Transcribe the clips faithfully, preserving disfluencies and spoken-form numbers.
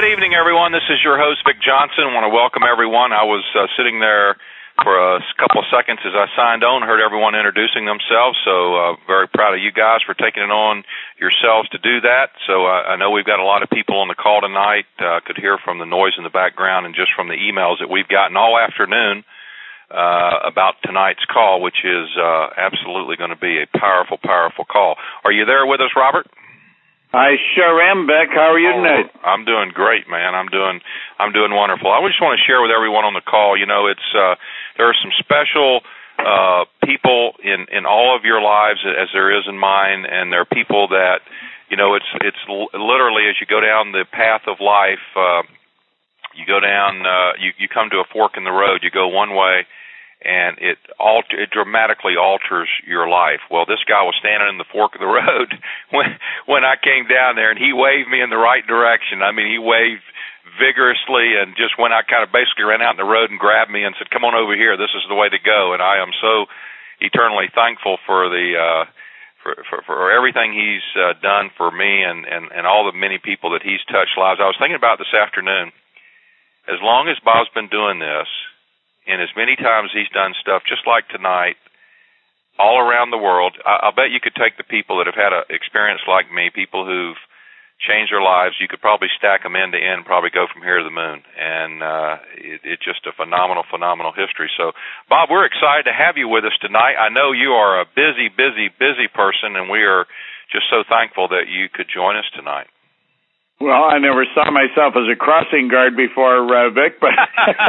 good evening, everyone. This is your host, Vic Johnson. I want to welcome everyone. I was uh, sitting there for a couple of seconds as I signed on, heard everyone introducing themselves, so uh, very proud of you guys for taking it on yourselves to do that. So uh, I know we've got a lot of people on the call tonight. I uh, could hear from the noise in the background and just from the emails that we've gotten all afternoon uh, about tonight's call, which is uh, absolutely going to be a powerful, powerful call. Are you there with us, Robert? I sure am, Beck. How are you tonight? Oh, I'm doing great, man. I'm doing I'm doing wonderful. I just want to share with everyone on the call, you know, it's uh, there are some special uh, people in, in all of your lives, as there is in mine, and there are people that, you know, it's it's literally as you go down the path of life, uh, you go down, uh, you, you come to a fork in the road, you go one way, and it alter, it dramatically alters your life. Well, this guy was standing in the fork of the road when when I came down there, and he waved me in the right direction. I mean, he waved vigorously, and just when I kind of basically ran out in the road and grabbed me and said, "Come on over here. This is the way to go." And I am so eternally thankful for the uh, for, for for everything he's uh, done for me and, and and all the many people that he's touched lives. I was thinking about this afternoon. As long as Bob's been doing this, and as many times he's done stuff just like tonight, all around the world, I, I'll bet you could take the people that have had an experience like me, people who've changed their lives, you could probably stack them end to end, probably go from here to the moon. And uh, it, it's just a phenomenal, phenomenal history. So, Bob, we're excited to have you with us tonight. I know you are a busy, busy, busy person, and we are just so thankful that you could join us tonight. Well, I never saw myself as a crossing guard before, uh, Vic, but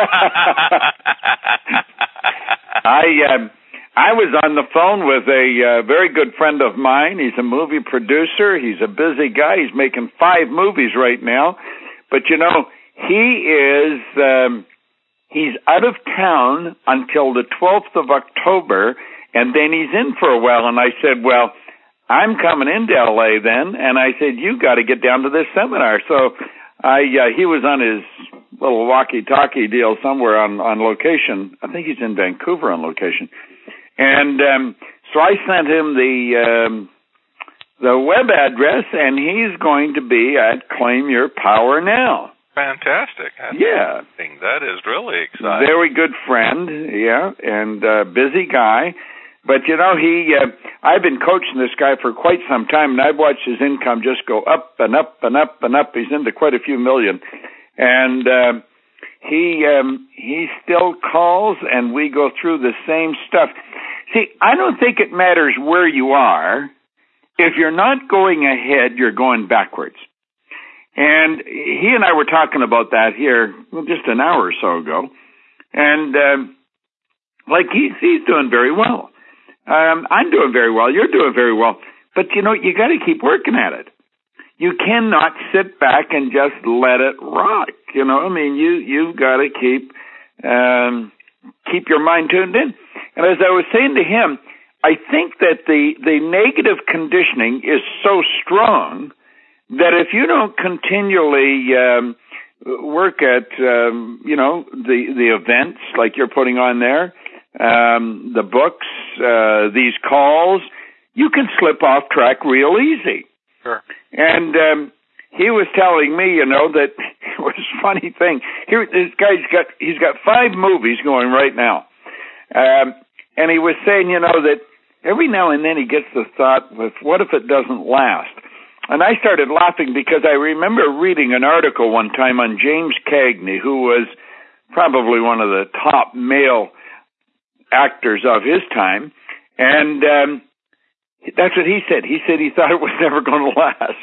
I uh, I was on the phone with a uh, very good friend of mine. He's a movie producer. He's a busy guy. He's making five movies right now. But, you know, he is um, he's out of town until the twelfth of October, and then he's in for a while. And I said, well, I'm coming into L A then, and I said, you got to get down to this seminar. So I, uh, he was on his little walkie-talkie deal somewhere on, on location. I think he's in Vancouver on location. And um, so I sent him the um, the web address, and he's going to be at Claim Your Power Now. Fantastic. That's yeah. Amazing. That is really exciting. Very good friend, yeah, and uh, busy guy. But, you know, he, uh, I've been coaching this guy for quite some time, and I've watched his income just go up and up and up and up. He's into quite a few million. And uh, he um, he still calls, and we go through the same stuff. See, I don't think it matters where you are. If you're not going ahead, you're going backwards. And he and I were talking about that here well, just an hour or so ago. And, uh, like, he's, he's doing very well. Um, I'm doing very well. You're doing very well. But, you know, you got to keep working at it. You cannot sit back and just let it rock. You know, I mean, you, you've got to keep, um, keep your mind tuned in. And as I was saying to him, I think that the, the negative conditioning is so strong that if you don't continually, um, work at, um, you know, the, the events like you're putting on there, Um, the books, uh, these calls, you can slip off track real easy. Sure. And um, he was telling me, you know, that it was a funny thing. Here, this guy's got he's got five movies going right now, um, and he was saying, you know, that every now and then he gets the thought, "With what if it doesn't last?" And I started laughing because I remember reading an article one time on James Cagney, who was probably one of the top male actors of his time, and um, that's what he said. He said he thought it was never going to last.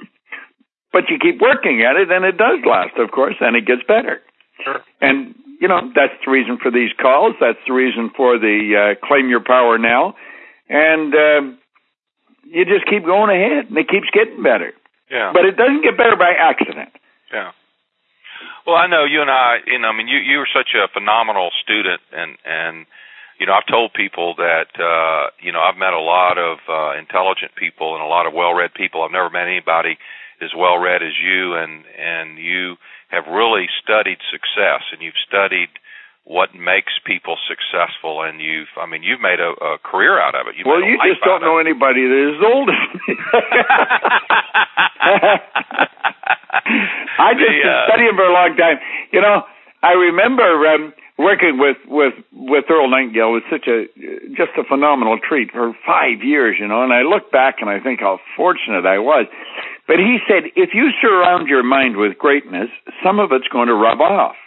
But you keep working at it, and it does last, of course, and it gets better. Sure. And, you know, that's the reason for these calls. That's the reason for the uh, Claim Your Power Now. And uh, you just keep going ahead, and it keeps getting better. Yeah. But it doesn't get better by accident. Yeah. Well, I know you and I, you know, I mean, you, you were such a phenomenal student, and, and you know, I've told people that, uh, you know, I've met a lot of uh, intelligent people and a lot of well-read people. I've never met anybody as well-read as you, and, and you have really studied success, and you've studied what makes people successful, and you've, I mean, you've made a, a career out of it. You've well, you just don't know it. anybody that is old as me. I just, the, uh, him for a long time. You know, I remember um, working with, with, with Earl Nightingale. It was such a, just a phenomenal treat for five years, you know, and I look back and I think how fortunate I was. But he said, if you surround your mind with greatness, some of it's going to rub off.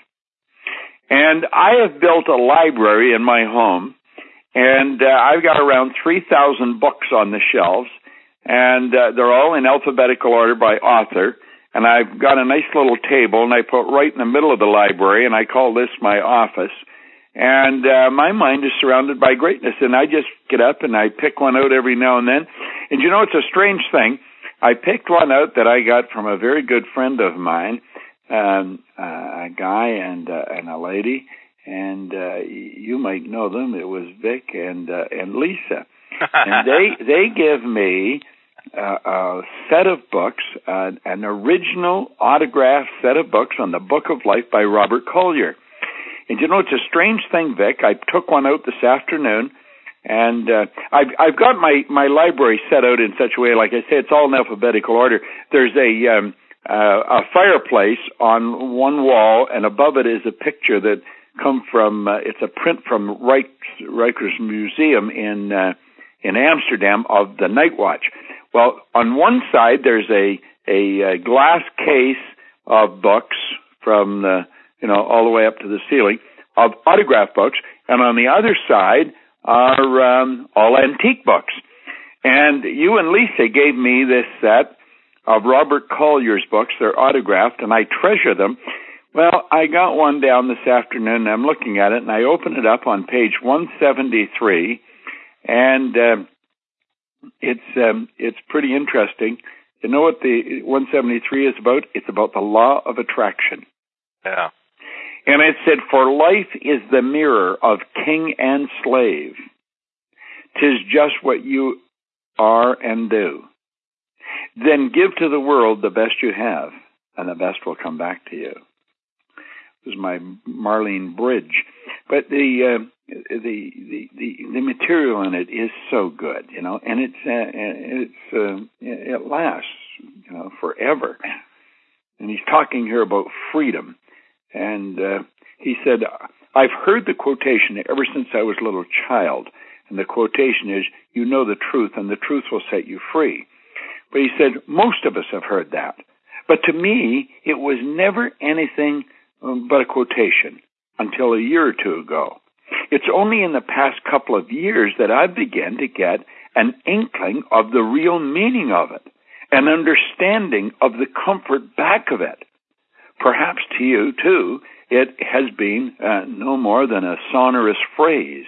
And I have built a library in my home, and uh, I've got around three thousand books on the shelves, and uh, they're all in alphabetical order by author. And I've got a nice little table, and I put right in the middle of the library, and I call this my office. And uh, my mind is surrounded by greatness, and I just get up and I pick one out every now and then. And you know, it's a strange thing. I picked one out that I got from a very good friend of mine, um, uh, a guy and uh, and a lady, and uh, you might know them. It was Vic and uh, and Lisa, and they they give me uh, a set of books, uh, an original autographed set of books on the Book of Life by Robert Collier. And you know, it's a strange thing, Vic. I took one out this afternoon. And uh, I've, I've got my, my library set out in such a way, like I say, it's all in alphabetical order. There's a um, uh, a fireplace on one wall, and above it is a picture that come from. Uh, it's a print from Reich, Rijkers Museum in uh, in Amsterdam of the Night Watch. Well, on one side there's a a, a glass case of books from the you know all the way up to the ceiling of autograph books, and on the other side are um, all antique books. And you and Lisa gave me this set of Robert Collier's books. They're autographed, and I treasure them. Well, I got one down this afternoon, and I'm looking at it, and I open it up on page one seventy-three, and uh, it's um, it's pretty interesting. You know what the one seventy-three is about? It's about the law of attraction. Yeah. And it said, for life is the mirror of king and slave. 'Tis just what you are and do. Then give to the world the best you have, and the best will come back to you. This is my Marlene Bridge. But the, uh, the, the, the, the material in it is so good, you know, and it's, uh, it's, uh, it lasts, you know, forever. And he's talking here about freedom. And uh, he said, I've heard the quotation ever since I was a little child. And the quotation is, you know the truth, and the truth will set you free. But he said, most of us have heard that. But to me, it was never anything um, but a quotation until a year or two ago. It's only in the past couple of years that I began to get an inkling of the real meaning of it, an understanding of the comfort back of it. Perhaps to you, too, it has been uh, no more than a sonorous phrase.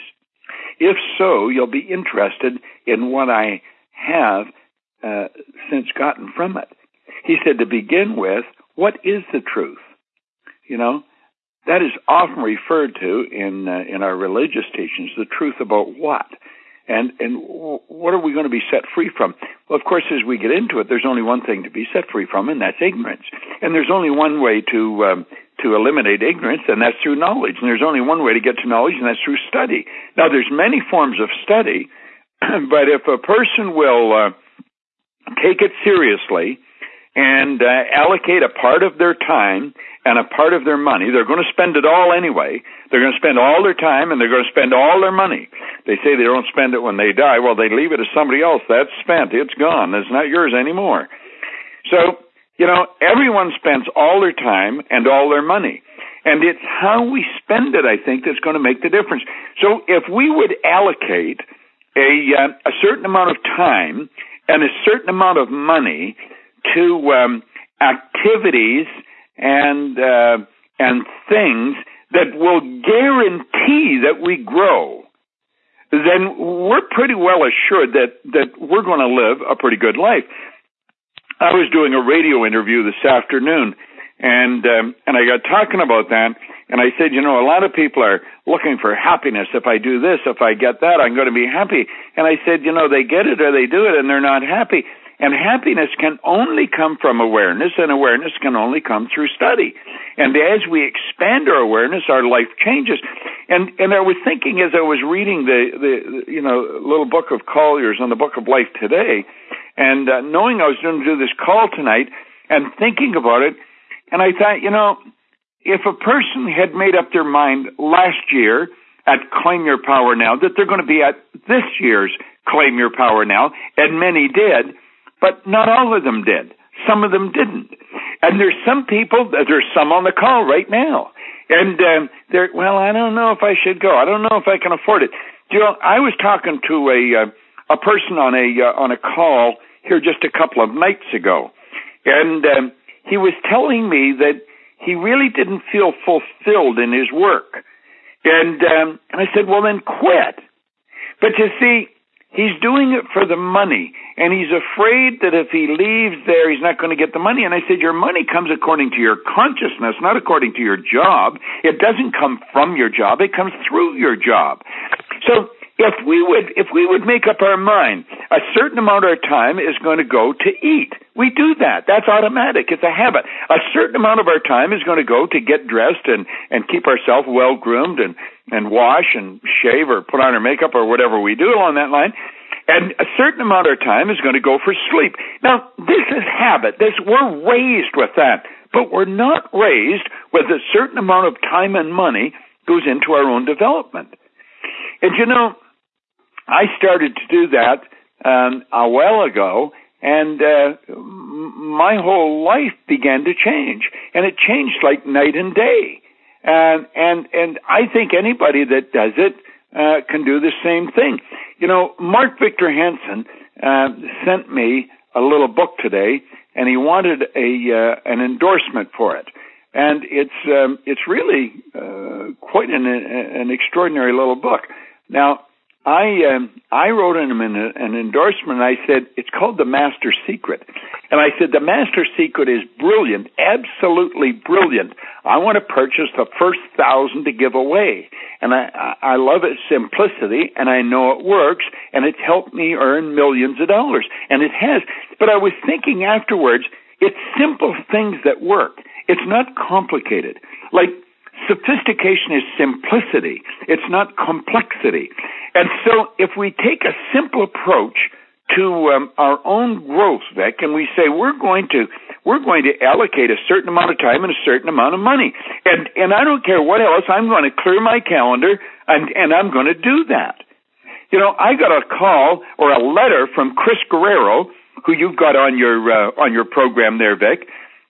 If so, you'll be interested in what I have uh, since gotten from it. He said, to begin with, what is the truth? You know, that is often referred to in uh, in our religious teachings, the truth about what? And and what are we going to be set free from? Well, of course, as we get into it, there's only one thing to be set free from, and that's ignorance. And there's only one way to um, to eliminate ignorance, and that's through knowledge. And there's only one way to get to knowledge, and that's through study. Now, there's many forms of study, but if a person will uh, take it seriously and uh, allocate a part of their time and a part of their money, they're going to spend it all anyway. They're going to spend all their time, and they're going to spend all their money. They say they don't spend it when they die. Well, they leave it to somebody else. That's spent. It's gone. It's not yours anymore. So, you know, everyone spends all their time and all their money. And it's how we spend it, I think, that's going to make the difference. So if we would allocate a, uh, a certain amount of time and a certain amount of money to um, activities and uh, and things that will guarantee that we grow, then we're pretty well assured that, that we're going to live a pretty good life. I was doing a radio interview this afternoon, and um, and I got talking about that, and I said, you know, a lot of people are looking for happiness. If I do this, if I get that, I'm going to be happy. And I said, you know, they get it or they do it, and they're not happy. And happiness can only come from awareness, and awareness can only come through study. And as we expand our awareness, our life changes. And and I was thinking as I was reading the, the, the you know, little book of Collier's on the Book of Life today, and uh, knowing I was going to do this call tonight, and thinking about it, And I thought, you know, if a person had made up their mind last year at Claim Your Power Now that they're going to be at this year's Claim Your Power Now, and many did, but not all of them did. Some of them didn't. And there's some people, there's some on the call right now. And um, they're, well, I don't know if I should go. I don't know if I can afford it. You know, I was talking to a uh, a person on a uh, on a call here just a couple of nights ago, and um, he was telling me that he really didn't feel fulfilled in his work. And um, and I said, well, then quit. But you see, he's doing it for the money, and he's afraid that if he leaves there, he's not going to get the money. And I said, your money comes according to your consciousness, not according to your job. It doesn't come from your job. It comes through your job. So if we would, if we would make up our mind, a certain amount of our time is going to go to eat. We do that. That's automatic. It's a habit. A certain amount of our time is going to go to get dressed and, and keep ourselves well groomed and, and wash and shave or put on our makeup or whatever we do along that line. And a certain amount of our time is going to go for sleep. Now, this is habit. This, we're raised with that. But we're not raised with a certain amount of time and money goes into our own development. And you know, I started to do that um, a while ago, and uh, my whole life began to change. And it changed like night and day. And, and, and I think anybody that does it uh, can do the same thing. You know, Mark Victor Hansen uh, sent me a little book today, and he wanted a uh, an endorsement for it. And it's um, it's really uh, quite an an extraordinary little book. Now, I um, I wrote him an, an endorsement, and I said, it's called The Master Secret. And I said, The Master Secret is brilliant, absolutely brilliant. I want to purchase the first thousand to give away. And I, I love its simplicity, and I know it works, and it's helped me earn millions of dollars. And it has. But I was thinking afterwards, it's simple things that work. It's not complicated. Like, sophistication is simplicity. It's not complexity. And so if we take a simple approach to um, our own growth, Vic, and we say we're going to we're going to allocate a certain amount of time and a certain amount of money, and and I don't care what else, I'm going to clear my calendar and and I'm going to do that. You know, I got a call or a letter from Chris Guerrero, who you've got on your uh, on your program there, Vic,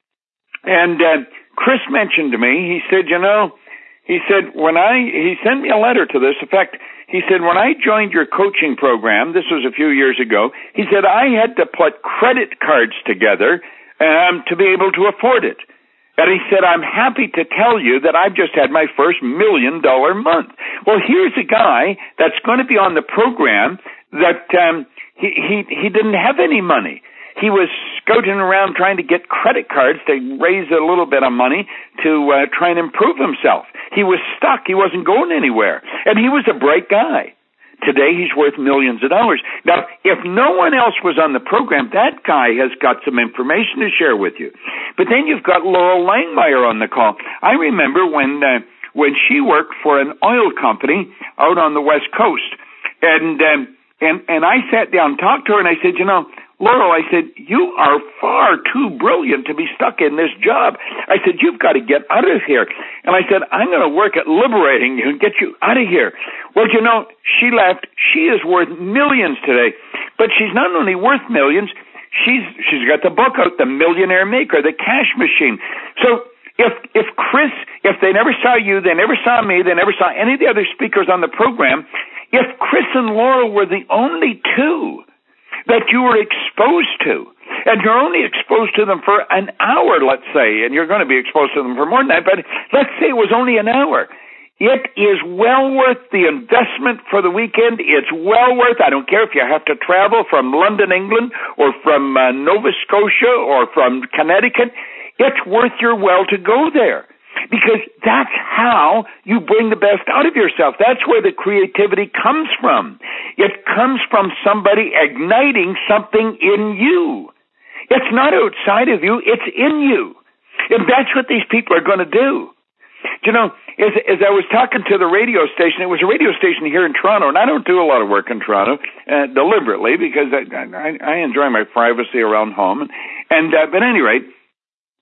and uh, Chris mentioned to me, he said, you know, he said, when I, he sent me a letter to this effect. He said, when I joined your coaching program, this was a few years ago, he said, I had to put credit cards together um, to be able to afford it. And he said, I'm happy to tell you that I've just had my first million dollar month. Well, here's a guy that's going to be on the program that um, he, he, he didn't have any money. He was scouting around trying to get credit cards to raise a little bit of money to uh, try and improve himself. He was stuck. He wasn't going anywhere. And he was a bright guy. Today, he's worth millions of dollars. Now, if no one else was on the program, that guy has got some information to share with you. But then you've got Laurel Langmeyer on the call. I remember when uh, when she worked for an oil company out on the West Coast. And, um, and, and I sat down and talked to her, and I said, you know, Laurel, I said, you are far too brilliant to be stuck in this job. I said, you've got to get out of here. And I said, I'm going to work at liberating you and get you out of here. Well, you know, she left. She is worth millions today. But she's not only worth millions, she's she's got the book out, The Millionaire Maker, The Cash Machine. So if if Chris, if they never saw you, they never saw me, they never saw any of the other speakers on the program, if Chris and Laurel were the only two that you were exposed to, and you're only exposed to them for an hour, let's say, and you're going to be exposed to them for more than that, but let's say it was only an hour. It is well worth the investment for the weekend. It's well worth, I don't care if you have to travel from London, England, or from uh, Nova Scotia, or from Connecticut. It's worth your while to go there. Because that's how you bring the best out of yourself. That's where the creativity comes from. It comes from somebody igniting something in you. It's not outside of you, it's in you. And that's what these people are going to do. You know, as, as I was talking to the radio station, it was a radio station here in Toronto, and I don't do a lot of work in Toronto, uh, deliberately, because I, I, I enjoy my privacy around home. And, uh, but at any rate,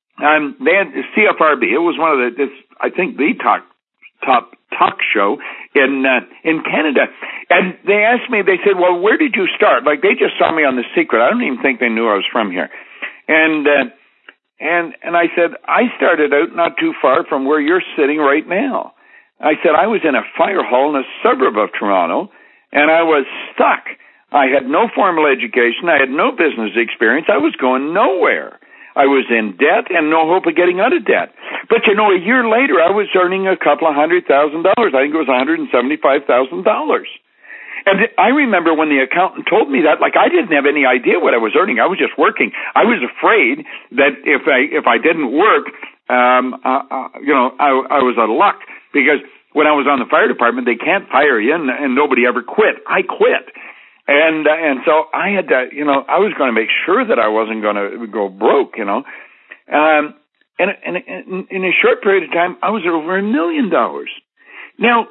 um, they had C F R B. It was one of the, this, I think, the talk, top talk show in uh, in Canada. And they asked me, they said, well, where did you start? Like, they just saw me on The Secret. I don't even think they knew I was from here. And uh, and and I said, I started out not too far from where you're sitting right now. I said, I was in a fire hall in a suburb of Toronto, and I was stuck. I had no formal education. I had no business experience. I was going nowhere. I was in debt and no hope of getting out of debt. But, you know, a year later, I was earning a couple of hundred thousand dollars. I think it was one hundred seventy-five thousand dollars. And I remember when the accountant told me that, like, I didn't have any idea what I was earning. I was just working. I was afraid that if I if I didn't work, um, uh, uh, you know, I, I was out of luck. Because when I was on the fire department, they can't fire you, and, and nobody ever quit. I quit. And uh, and so I had to, you know, I was going to make sure that I wasn't going to go broke, you know. Um, and, and, and in a short period of time, I was over a million dollars. Now,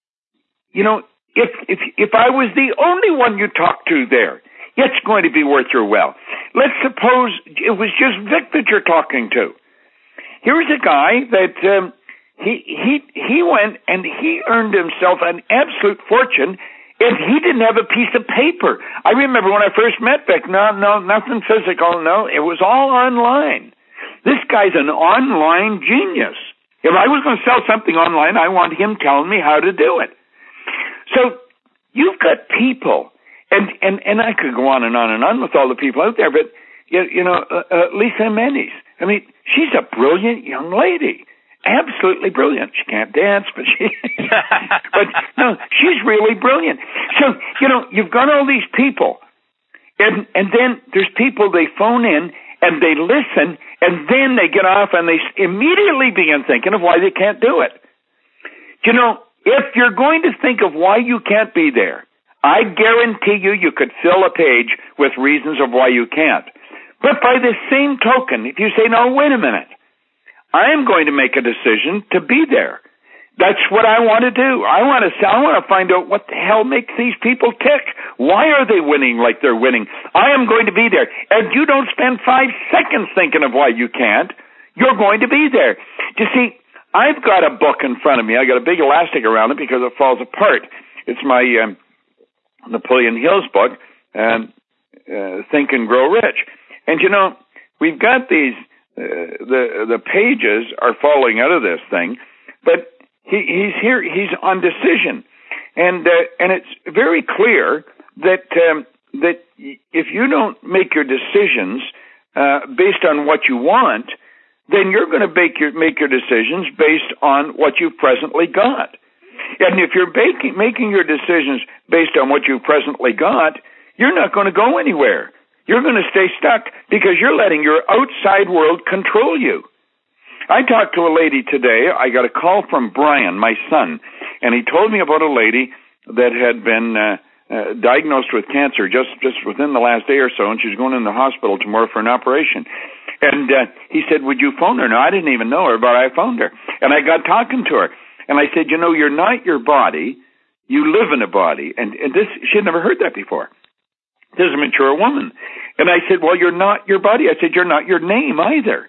you know, if if if I was the only one you talked to there, it's going to be worth your while. Let's suppose it was just Vic that you're talking to. Here's a guy that um, he he he went and he earned himself an absolute fortune. And he didn't have a piece of paper. I remember when I first met Vic, no, no, nothing physical, no, it was all online. This guy's an online genius. If I was going to sell something online, I want him telling me how to do it. So you've got people, and, and, and I could go on and on and on with all the people out there, but, you, you know, uh, uh, Lisa Mendes, I mean, she's a brilliant young lady. Absolutely brilliant. She can't dance, but she, but no, she's really brilliant. So, you know, you've got all these people, and and then there's people, they phone in and they listen, and then they get off and they immediately begin thinking of why they can't do it. You know, if you're going to think of why you can't be there, I guarantee you, you could fill a page with reasons of why you can't. But by the same token, if you say, no, wait a minute, I am going to make a decision to be there. That's what I want to do. I want to I want to find out what the hell makes these people tick. Why are they winning like they're winning? I am going to be there. And you don't spend five seconds thinking of why you can't. You're going to be there. You see, I've got a book in front of me. I got a big elastic around it because it falls apart. It's my um, Napoleon Hill's book, um, uh, Think and Grow Rich. And, you know, we've got these... Uh, the the pages are falling out of this thing, but he, he's here. He's on decision, and uh, and it's very clear that um, that if you don't make your decisions uh, based on what you want, then you're going to make your make your decisions based on what you've presently got. And if you're making making your decisions based on what you've presently got, you're not going to go anywhere. You're going to stay stuck because you're letting your outside world control you. I talked to a lady today. I got a call from Brian, my son, and he told me about a lady that had been uh, uh, diagnosed with cancer just, just within the last day or so, and she's going in the hospital tomorrow for an operation. And uh, he said, would you phone her? No, I didn't even know her, but I phoned her. And I got talking to her. And I said, you know, you're not your body. You live in a body. And, and this, she had never heard that before. This is a mature woman. And I said, well, you're not your body. I said, you're not your name either.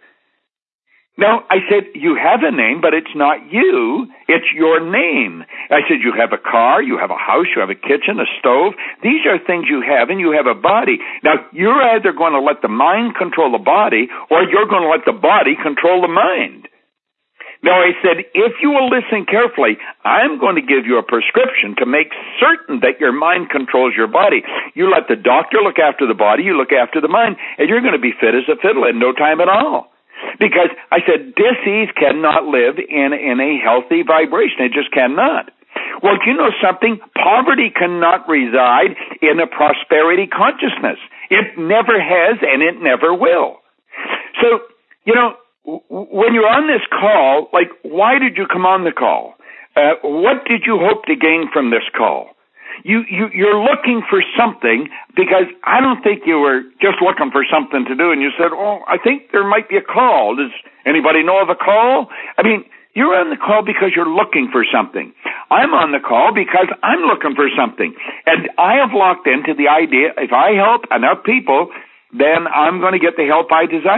No, I said, you have a name, but it's not you. It's your name. I said, you have a car, you have a house, you have a kitchen, a stove. These are things you have, and you have a body. Now, you're either going to let the mind control the body, or you're going to let the body control the mind. Now, I said, if you will listen carefully, I'm going to give you a prescription to make certain that your mind controls your body. You let the doctor look after the body, you look after the mind, and you're going to be fit as a fiddle in no time at all. Because I said, disease cannot live in, in a healthy vibration. It just cannot. Well, do you know something? Poverty cannot reside in a prosperity consciousness. It never has, and it never will. So, you know, when you're on this call, like, why did you come on the call? Uh, what did you hope to gain from this call? You, you, you're looking for something because I don't think you were just looking for something to do and you said, oh, I think there might be a call. Does anybody know of a call? I mean, you're on the call because you're looking for something. I'm on the call because I'm looking for something. And I have locked into the idea, if I help enough people, then I'm going to get the help I desire.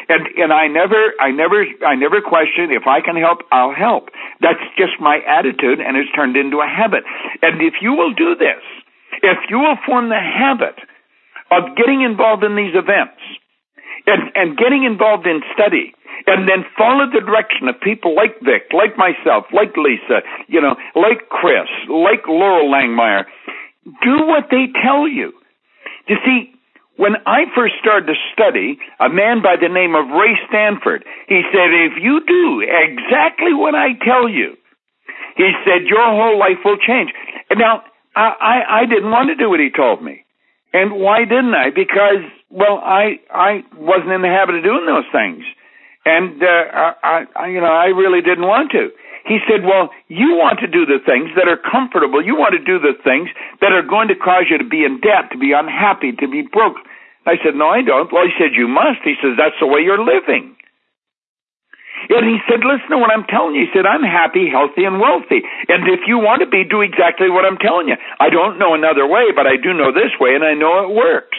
And and I never I never I never question if I can help, I'll help. That's just my attitude, and it's turned into a habit. And if you will do this, if you will form the habit of getting involved in these events and, and getting involved in study, and then follow the direction of people like Vic, like myself, like Lisa, you know, like Chris, like Laurel Langmeyer, do what they tell you. You see, when I first started to study, a man by the name of Ray Stanford, he said, if you do exactly what I tell you, he said, your whole life will change. And now, I, I, I didn't want to do what he told me. And why didn't I? Because, well, I, I wasn't in the habit of doing those things. And, uh, I, I, you know, I really didn't want to. He said, well, you want to do the things that are comfortable. You want to do the things that are going to cause you to be in debt, to be unhappy, to be broke. I said, no, I don't. Well, he said, you must. He says, that's the way you're living. And he said, listen to what I'm telling you. He said, I'm happy, healthy, and wealthy. And if you want to be, do exactly what I'm telling you. I don't know another way, but I do know this way, and I know it works.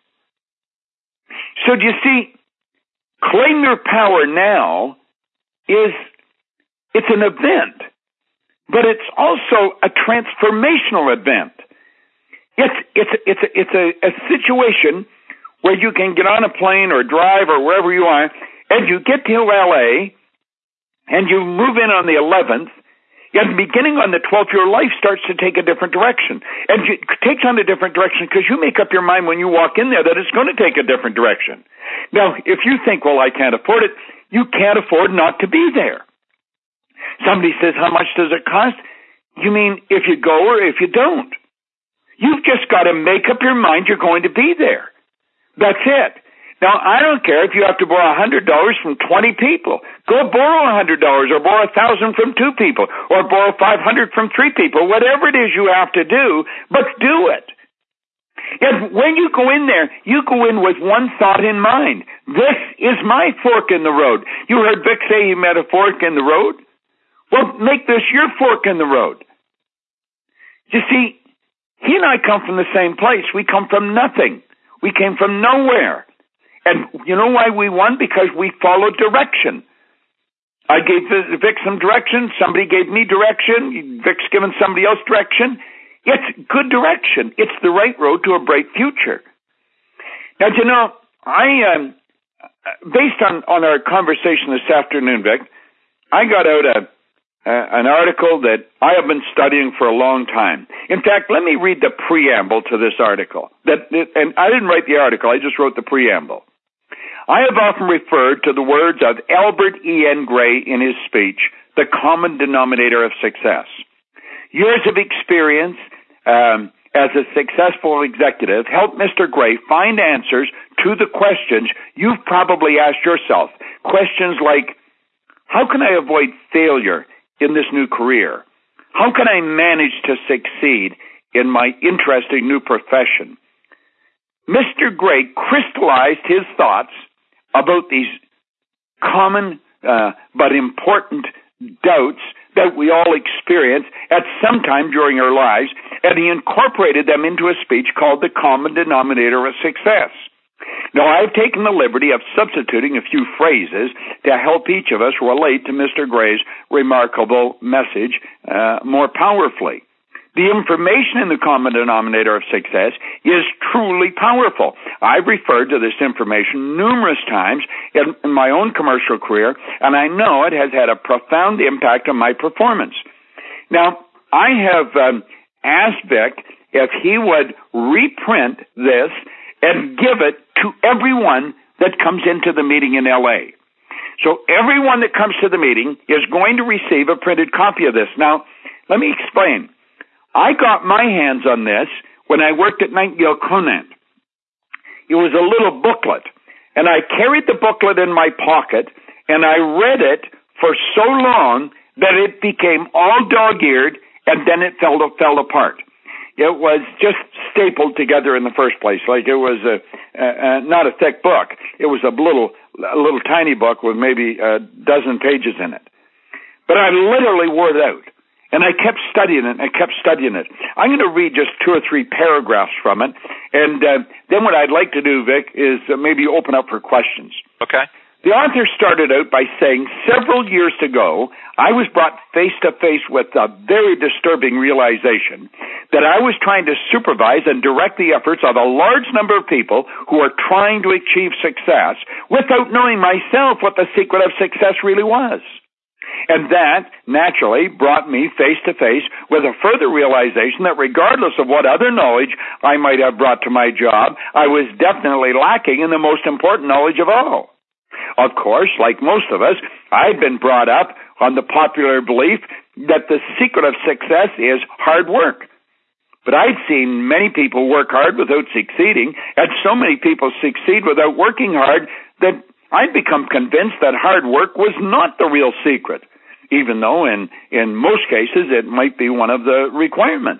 So do you see, claim your power now is, it's an event, but it's also a transformational event. It's, it's, it's, a, it's a, a situation where you can get on a plane or drive or wherever you are, and you get to L A, and you move in on the eleventh, and beginning on the twelfth, your life starts to take a different direction. And it takes on a different direction because you make up your mind when you walk in there that it's going to take a different direction. Now, if you think, well, I can't afford it, you can't afford not to be there. Somebody says, how much does it cost? You mean if you go or if you don't? You've just got to make up your mind you're going to be there. That's it. Now, I don't care if you have to borrow one hundred dollars from twenty people. Go borrow one hundred dollars or borrow one thousand dollars from two people or borrow five hundred dollars from three people. Whatever it is you have to do, but do it. And when you go in there, you go in with one thought in mind. This is my fork in the road. You heard Vic say he met a fork in the road? Well, make this your fork in the road. You see, he and I come from the same place. We come from nothing. We came from nowhere. And you know why we won? Because we followed direction. I gave Vic some direction. Somebody gave me direction. Vic's given somebody else direction. It's good direction. It's the right road to a bright future. Now, you know, I, um, based on, on our conversation this afternoon, Vic, I got out a Uh, an article that I have been studying for a long time. In fact, let me read the preamble to this article. That, and I didn't write the article, I just wrote the preamble. I have often referred to the words of Albert E N Gray in his speech, The Common Denominator of Success. Years of experience um, as a successful executive helped Mister Gray find answers to the questions you've probably asked yourself. Questions like, how can I avoid failure in this new career? How can I manage to succeed in my interesting new profession? Mister Gray crystallized his thoughts about these common uh, but important doubts that we all experience at some time during our lives, and he incorporated them into a speech called The Common Denominator of Success. Now, I've taken the liberty of substituting a few phrases to help each of us relate to Mister Gray's remarkable message uh, more powerfully. The information in the common denominator of success is truly powerful. I've referred to this information numerous times in, in my own commercial career, and I know it has had a profound impact on my performance. Now, I have um, asked Vic if he would reprint this and give it to everyone that comes into the meeting in L A. So everyone that comes to the meeting is going to receive a printed copy of this. Now, let me explain. I got my hands on this when I worked at Nightingale Conant. It was a little booklet, and I carried the booklet in my pocket, and I read it for so long that it became all dog-eared, and then it fell, fell apart. It was just stapled together in the first place, like it was a, a, a not a thick book. It was a little, a little tiny book with maybe a dozen pages in it. But I literally wore it out, and I kept studying it, and I kept studying it. I'm going to read just two or three paragraphs from it, and uh, then what I'd like to do, Vic, is uh, maybe open up for questions. Okay. The author started out by saying several years ago, I was brought face to face with a very disturbing realization that I was trying to supervise and direct the efforts of a large number of people who are trying to achieve success without knowing myself what the secret of success really was. And that, naturally, brought me face to face with a further realization that regardless of what other knowledge I might have brought to my job, I was definitely lacking in the most important knowledge of all. Of course, like most of us, I'd been brought up on the popular belief that the secret of success is hard work. But I'd seen many people work hard without succeeding, and so many people succeed without working hard that I'd become convinced that hard work was not the real secret, even though in, in most cases it might be one of the requirements.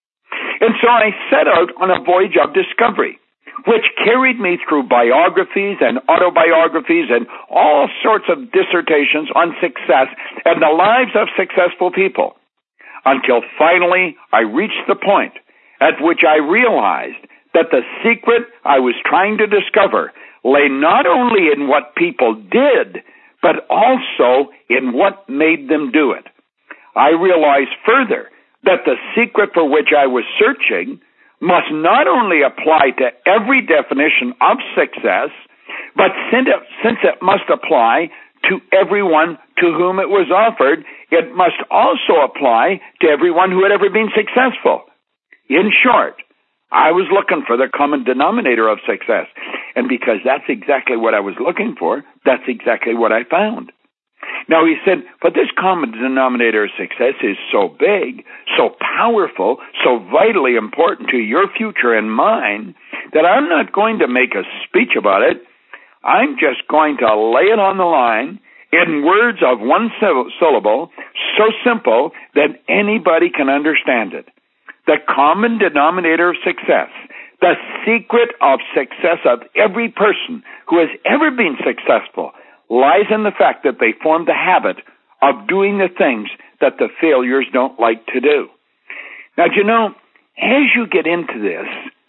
And so I set out on a voyage of discovery, which carried me through biographies and autobiographies and all sorts of dissertations on success and the lives of successful people, until finally I reached the point at which I realized that the secret I was trying to discover lay not only in what people did, but also in what made them do it. I realized further that the secret for which I was searching must not only apply to every definition of success, but since it, since it must apply to everyone to whom it was offered, it must also apply to everyone who had ever been successful. In short, I was looking for the common denominator of success, and because that's exactly what I was looking for, that's exactly what I found. Now, he said, but this common denominator of success is so big, so powerful, so vitally important to your future and mine, that I'm not going to make a speech about it. I'm just going to lay it on the line in words of one syllable, so simple that anybody can understand it. The common denominator of success, the secret of success of every person who has ever been successful, lies in the fact that they formed the habit of doing the things that the failures don't like to do. Now, do you know, as you get into this,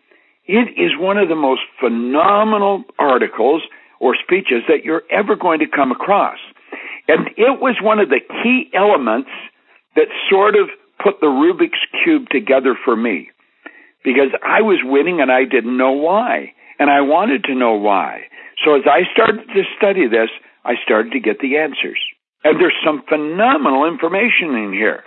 it is one of the most phenomenal articles or speeches that you're ever going to come across. And it was one of the key elements that sort of put the Rubik's Cube together for me. Because I was winning and I didn't know why. And I wanted to know why. So as I started to study this, I started to get the answers. And there's some phenomenal information in here.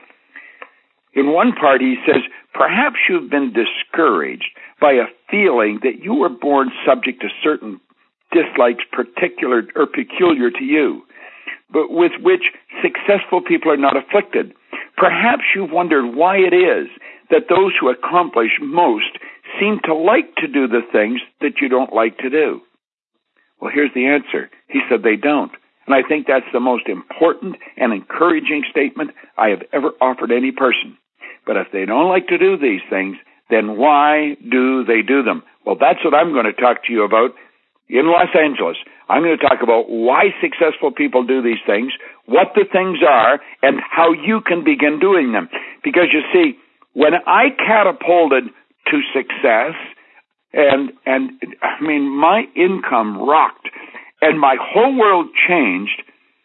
In one part, he says, perhaps you've been discouraged by a feeling that you were born subject to certain dislikes particular or peculiar to you, but with which successful people are not afflicted. Perhaps you've wondered why it is that those who accomplish most seem to like to do the things that you don't like to do. Well, here's the answer. He said they don't. And I think that's the most important and encouraging statement I have ever offered any person. But if they don't like to do these things, then why do they do them? Well, that's what I'm going to talk to you about in Los Angeles. I'm going to talk about why successful people do these things, what the things are, and how you can begin doing them. Because you see, when I catapulted to success, and, and I mean, my income rocked, and my whole world changed,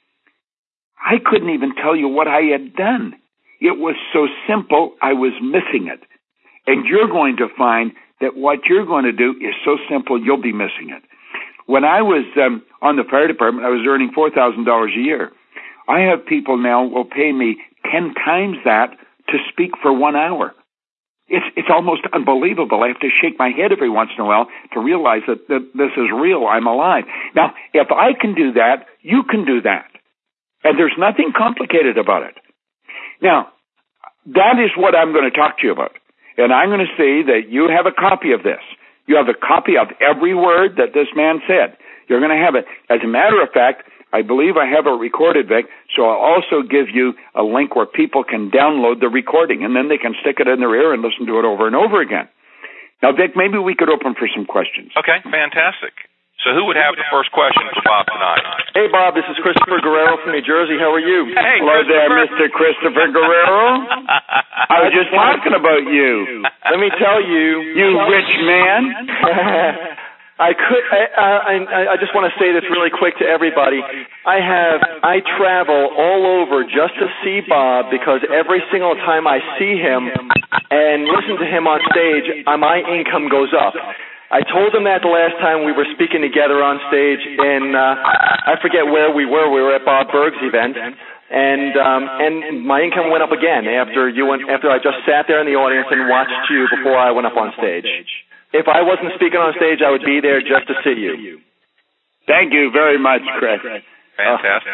I couldn't even tell you what I had done. It was so simple, I was missing it. And you're going to find that what you're going to do is so simple, you'll be missing it. When I was um, on the fire department, I was earning four thousand dollars a year. I have people now will pay me ten times that to speak for one hour. It's it's almost unbelievable. I have to shake my head every once in a while to realize that, that this is real. I'm alive. Now, if I can do that, you can do that. And there's nothing complicated about it. Now, that is what I'm going to talk to you about. And I'm going to say that you have a copy of this. You have a copy of every word that this man said. You're going to have it. As a matter of fact, I believe I have it recorded, Vic, so I'll also give you a link where people can download the recording, and then they can stick it in their ear and listen to it over and over again. Now, Vic, maybe we could open for some questions. Okay, fantastic. So who would have the first question for Bob tonight? Hey, Bob, this is Christopher Guerrero from New Jersey. How are you? Hey, hello there, Mister Christopher Guerrero. I was just talking about you. Let me tell you. You rich man. I could. I, I, I just want to say this really quick to everybody. I have. I travel all over just to see Bob because every single time I see him and listen to him on stage, my income goes up. I told him that the last time we were speaking together on stage, and uh, I forget where we were. We were at Bob Berg's event, and um, and my income went up again after you went. After I just sat there in the audience and watched you before I went up on stage. If I wasn't speaking on stage, I would be there just to see you. Thank you very much, Chris. Fantastic.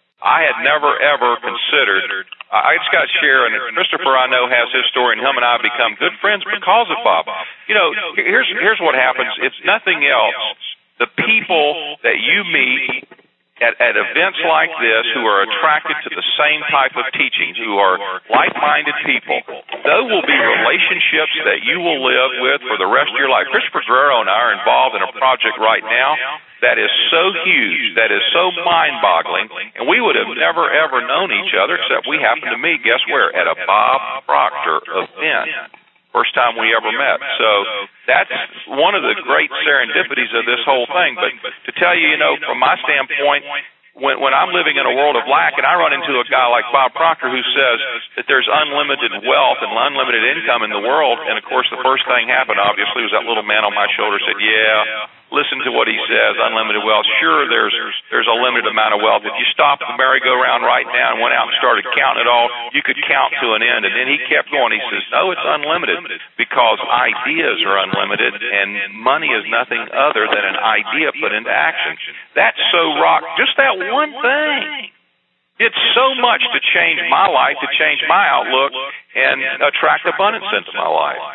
I had never, ever considered, I just got to share, and Christopher, I know, has his story, and him and I have become good friends because of Bob. You know, here's here's what happens. It's nothing else. The people that you meet At, at events like this who are attracted to the same type of teaching, who are like-minded people, those will be relationships that you will live with for the rest of your life. Christopher Guerrero and I are involved in a project right now that is so huge, that is so mind-boggling, and we would have never, ever known each other except we happened to meet, guess where, at a Bob Proctor event. First time we ever met. So that's one of the great serendipities of this whole thing. But to tell you, you know, from my standpoint, when, when I'm living in a world of lack and I run into a guy like Bob Proctor who says that there's unlimited wealth and unlimited income in the world, and of course the first thing happened, obviously, was that little man on my shoulder said, yeah, listen to what he says, unlimited wealth. Sure, there's there's a limited amount of wealth. If you stopped the merry-go-round right now and went out and started counting it all, you could count to an end. And then he kept going. He says, no, it's unlimited because ideas are unlimited, and money is nothing other than an idea put into action. That's so rock. Just that one thing did so much to change my life, to change my outlook, and attract abundance into my life.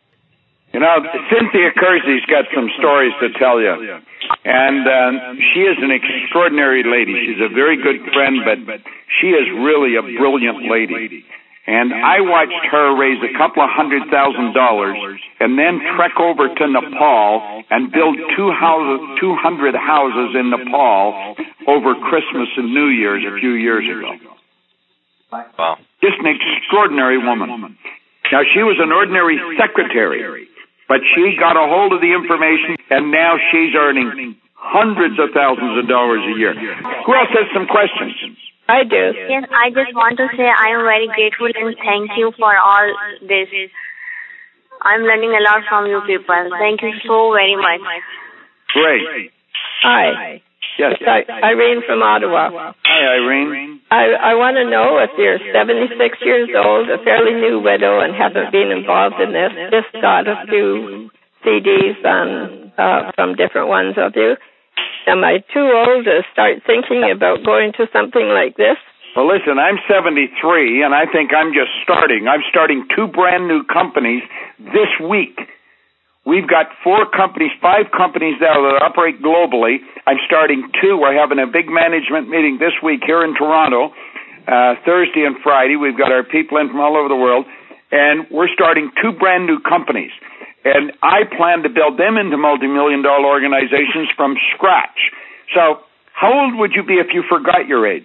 You know, Cynthia Kersey's got some stories to tell you. And uh, she is an extraordinary lady. She's a very good friend, but she is really a brilliant lady. And I watched her raise a couple of hundred thousand dollars and then trek over to Nepal and build two houses, two hundred houses in Nepal over Christmas and New Year's a few years ago. Wow. Just an extraordinary woman. Now, she was an ordinary secretary. But she got a hold of the information, and now she's earning hundreds of thousands of dollars a year. Who else has some questions? I do. Yes, I just want to say I am very grateful and thank you for all this. I'm learning a lot from you people. Thank you so very much. Great. Hi. Yes. It's Irene from Ottawa. Hi, Irene. I, I want to know if you're seventy-six years old, a fairly new widow, and haven't been involved in this, just got a few C Ds on, uh, from different ones of you. Am I too old to start thinking about going to something like this? Well, listen, I'm seventy-three, and I think I'm just starting. I'm starting two brand new companies this week. We've got four companies, five companies now that operate globally. I'm starting two. We're having a big management meeting this week here in Toronto, uh, Thursday and Friday. We've got our people in from all over the world, and we're starting two brand new companies. And I plan to build them into multi-million dollar organizations from scratch. So how old would you be if you forgot your age?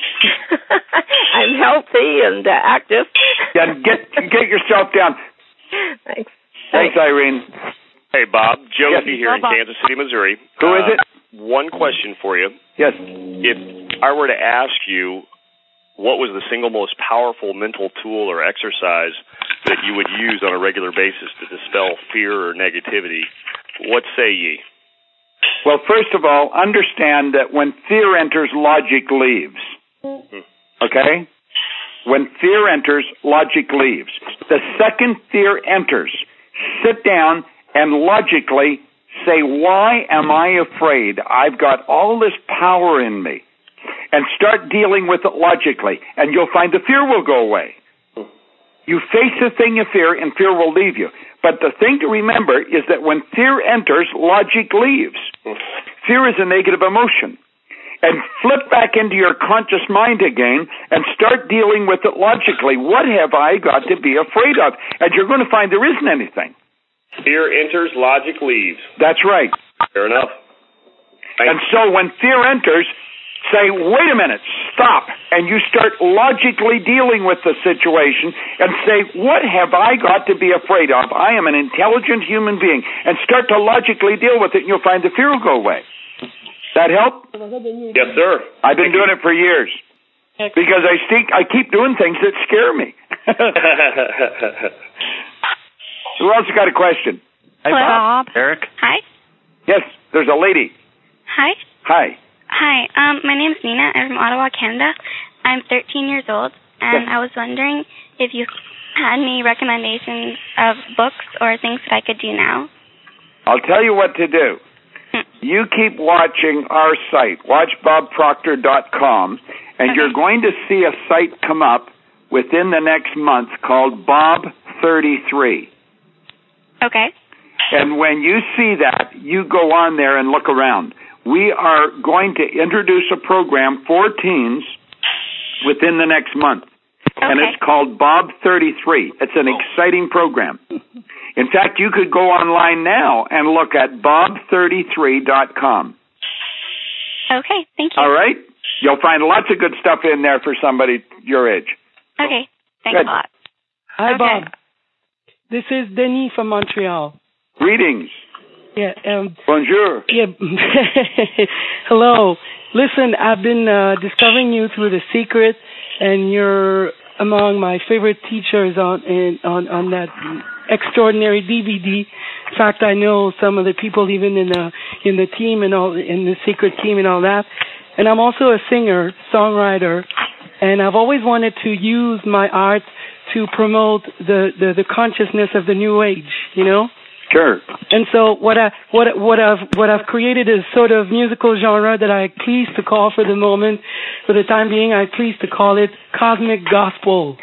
I'm healthy and uh, active. Yeah, get, get yourself down. Thanks. Thanks, Irene. Hey, Bob. Josie yes. here in Kansas City, Missouri. Who uh, is it? One question for you. Yes. If I were to ask you what was the single most powerful mental tool or exercise that you would use on a regular basis to dispel fear or negativity, what say ye? Well, first of all, understand that when fear enters, logic leaves. Hmm. Okay? When fear enters, logic leaves. The second fear enters, sit down and logically say, why am I afraid? I've got all this power in me. And start dealing with it logically, and you'll find the fear will go away. You face the thing you fear, and fear will leave you. But the thing to remember is that when fear enters, logic leaves. Fear is a negative emotion. And flip back into your conscious mind again and start dealing with it logically. What have I got to be afraid of? And you're going to find there isn't anything. Fear enters, logic leaves. That's right. Fair enough. Thanks. And so when fear enters, say, wait a minute, stop. stop and you start logically dealing with the situation and say, what have I got to be afraid of? I am an intelligent human being, and start to logically deal with it, and you'll find the fear will go away. That help? Yes, sir. I've been doing it for years because I think I keep doing things that scare me. Who else got a question? Hi, Bob. Bob. Eric. Hi. Yes, there's a lady. Hi. Hi. Hi. Um, my name's Nina. I'm from Ottawa, Canada. I'm thirteen years old, and Yes. I was wondering if you had any recommendations of books or things that I could do now. I'll tell you what to do. You keep watching our site, watch bob proctor dot com, and Okay. you're going to see a site come up within the next month called Bob thirty-three. Okay. And when you see that, you go on there and look around. We are going to introduce a program for teens within the next month. Okay. And it's called Bob thirty-three. It's an exciting program. In fact, you could go online now and look at bob thirty-three dot com. Okay. Thank you. All right? You'll find lots of good stuff in there for somebody your age. Okay. Thanks Good. a lot. Hi, Okay. Bob. This is Denis from Montreal. Greetings. Yeah. Um, Bonjour. yeah. Hello. Listen, I've been uh, discovering you through The Secret, and you're among my favorite teachers on in, on on that extraordinary D V D. In fact, I know some of the people even in the in the team and all in the Secret team and all that. And I'm also a singer, songwriter, and I've always wanted to use my art to promote the, the, the consciousness of the new age, you know? Sure. And so what I what what I've what I've created is sort of musical genre that I please to call for the moment, for the time being, I please to call it cosmic gospel.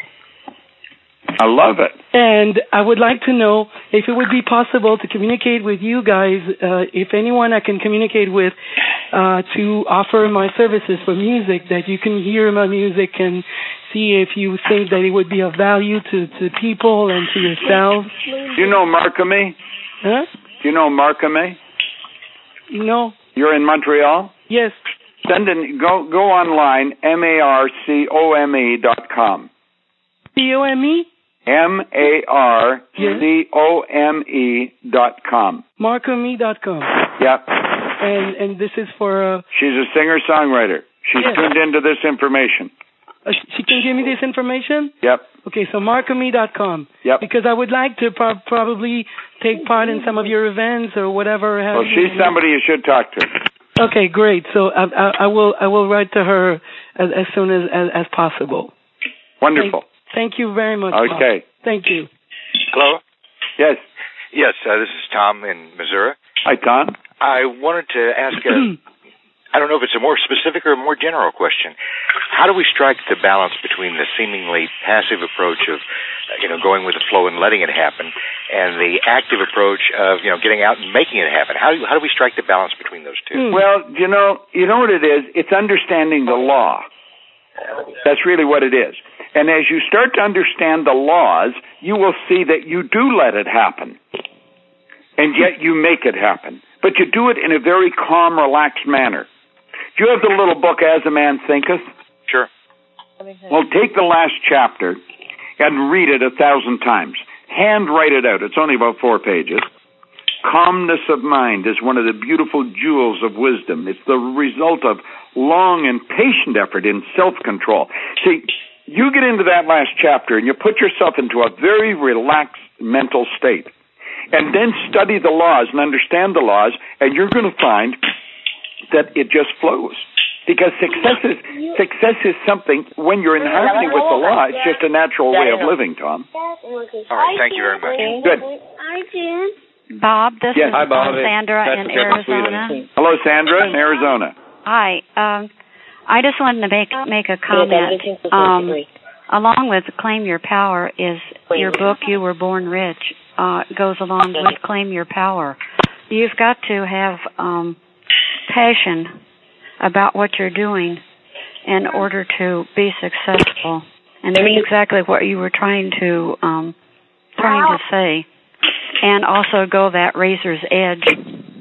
I love it. And I would like to know if it would be possible to communicate with you guys, uh, if anyone I can communicate with, uh, to offer my services for music, that you can hear my music and see if you think that it would be of value to, to people and to yourselves. Do you know Markhamy? Huh? Do you know Markhamy? No. You're in Montreal? Yes. Send in, go go online, M A R C O M E dot com. C O M E? M A R C O M E dot com. Markhamy dot com. Yep. And and this is for... Uh, She's a singer-songwriter. She's yes. tuned into this information. Uh, she can give me this information? Yep. Okay, so markhamy dot com. Yep. Because I would like to pro- probably take part in some of your events or whatever. Well, she's somebody you should talk to. Okay, great. So I, I, I will I will write to her as, as soon as, as as possible. Wonderful. Thank, thank you very much. Okay. Bob. Thank you. Hello? Yes. Yes, uh, this is Tom in Missouri. Hi, Tom. I wanted to ask, a, I don't know if it's a more specific or a more general question. How do we strike the balance between the seemingly passive approach of, uh, you know, going with the flow and letting it happen, and the active approach of, you know, getting out and making it happen? How do, how do we strike the balance between those two? Well, you know, you know what it is? It's understanding the law. That's really what it is. And as you start to understand the laws, you will see that you do let it happen. And yet you make it happen. But you do it in a very calm, relaxed manner. Do you have the little book, As a Man Thinketh? Sure. Well, take the last chapter and read it a thousand times. Handwrite it out. It's only about four pages. Calmness of mind is one of the beautiful jewels of wisdom. It's the result of long and patient effort in self-control. See, you get into that last chapter and you put yourself into a very relaxed mental state. And then study the laws and understand the laws, and you're going to find that it just flows. Because success is success is something, when you're in harmony with the law, it's just a natural way of living, Tom. All right, thank you very much. Good. Hi, Jim. Bob, this Yes. is Hi, Bob. Sandra in Arizona. Hello, Sandra in Arizona. Hi. Um, I just wanted to make make a comment. Um, along with Claim Your Power is your book, You Were Born Rich, uh, goes along with Claim Your Power. You've got to have um, passion about what you're doing in order to be successful. And that's exactly what you were trying to um, trying to say. And also go that razor's edge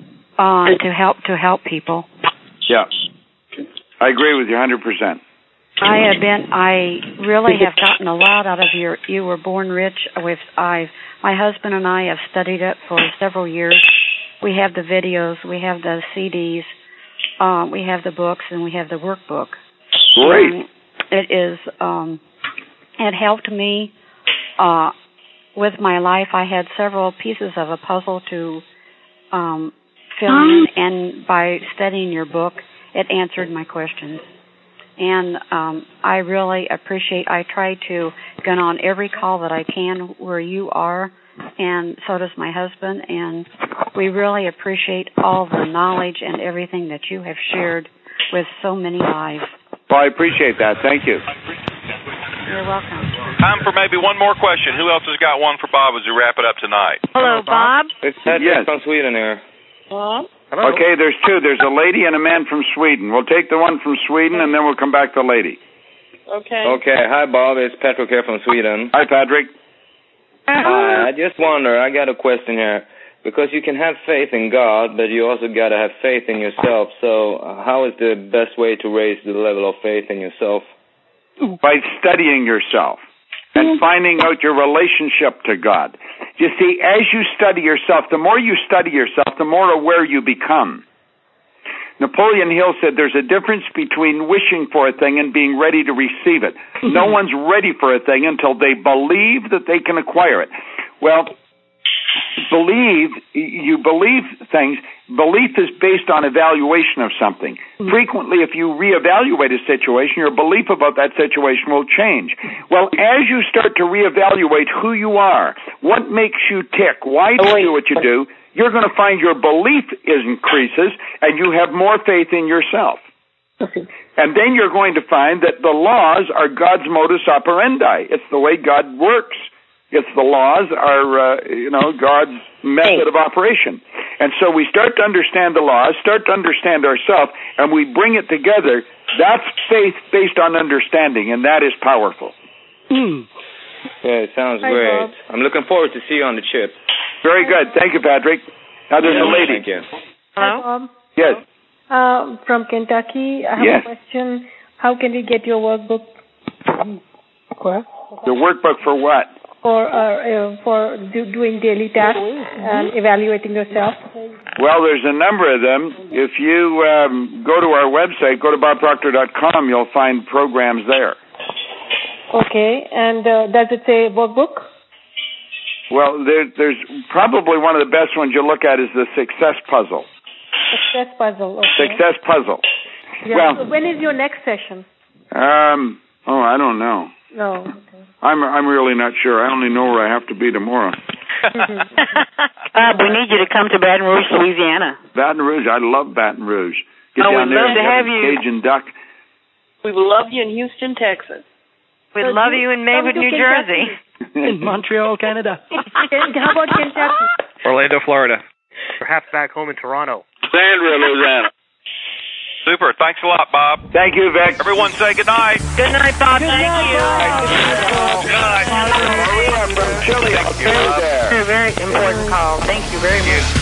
uh, to help to help people. Yeah. I agree with you one hundred percent. I have been. I really have gotten a lot out of your. You Were Born Rich. With I, my husband and I have studied it for several years. We have the videos. We have the C Ds. Um, we have the books, and we have the workbook. Great. And it is. Um, it helped me uh, with my life. I had several pieces of a puzzle to um, fill in, and by studying your book, it answered my questions. And um, I really appreciate, I try to get on every call that I can where you are, and so does my husband, and we really appreciate all the knowledge and everything that you have shared with so many lives. Well, I appreciate that. Thank you. You're welcome. Time for maybe one more question. Who else has got one for Bob as we wrap it up tonight? Hello, Bob. It's Patrick Yes. from Sweden here. Bob? Hello. Okay, there's two. There's a lady and a man from Sweden. We'll take the one from Sweden, and then we'll come back to the lady. Okay. Okay. Hi, Bob. It's Patrick here from Sweden. Hi, Patrick. Hi. I just wonder, I got a question here. Because you can have faith in God, but you also got to have faith in yourself. So uh, how is the best way to raise the level of faith in yourself? By studying yourself and finding out your relationship to God. You see, as you study yourself, the more you study yourself, the more aware you become. Napoleon Hill said there's a difference between wishing for a thing and being ready to receive it. No one's ready for a thing until they believe that they can acquire it. Well, believe, you believe things. Belief is based on evaluation of something. Mm-hmm. Frequently, if you reevaluate a situation, your belief about that situation will change. Well, as you start to reevaluate who you are, what makes you tick, why do you do what you do, you're going to find your belief is increases and you have more faith in yourself. Okay. And then you're going to find that the laws are God's modus operandi. It's the way God works. It's the laws are, uh, you know, God's method of operation. And so we start to understand the laws, start to understand ourselves, and we bring it together. That's faith based on understanding, and that is powerful. Mm. Yeah, it sounds Hi, great. Bob. I'm looking forward to see you on the chip. Very good. Thank you, Patrick. Now there's yeah, a lady. Thank you. Hello? Hi, Bob. Yes. Uh, from Kentucky. I have yes. a question. How can we get your workbook? What? The workbook for what? For uh, uh, for do, doing daily tasks and evaluating yourself? Well, there's a number of them. If you um, go to our website, go to bob proctor dot com, you'll find programs there. Okay, and uh, does it say workbook? Well, there, there's probably one of the best ones you look at is the Success Puzzle. Success Puzzle, okay. Success Puzzle. Yeah. Well, so when is your next session? Um. Oh, I don't know. No. Okay. I'm I'm really not sure. I only know where I have to be tomorrow. Bob, we need you to come to Baton Rouge, Louisiana. Baton Rouge, I love Baton Rouge. Get oh, down we'd there love and to get have a you. Cajun duck. We would love you in Houston, Texas. We'd so love you in Maywood, New Jersey. In Montreal, Canada. How about Kentucky? Orlando, Florida. Perhaps back home in Toronto. Sandra, Louisiana. Super. Thanks a lot, Bob. Thank you, Vic. Everyone say good night. Good night, Bob. Good Thank night, you. Bob. Good night. Maria from Chile. Thank you, Bob. Very important call. Thank you very much.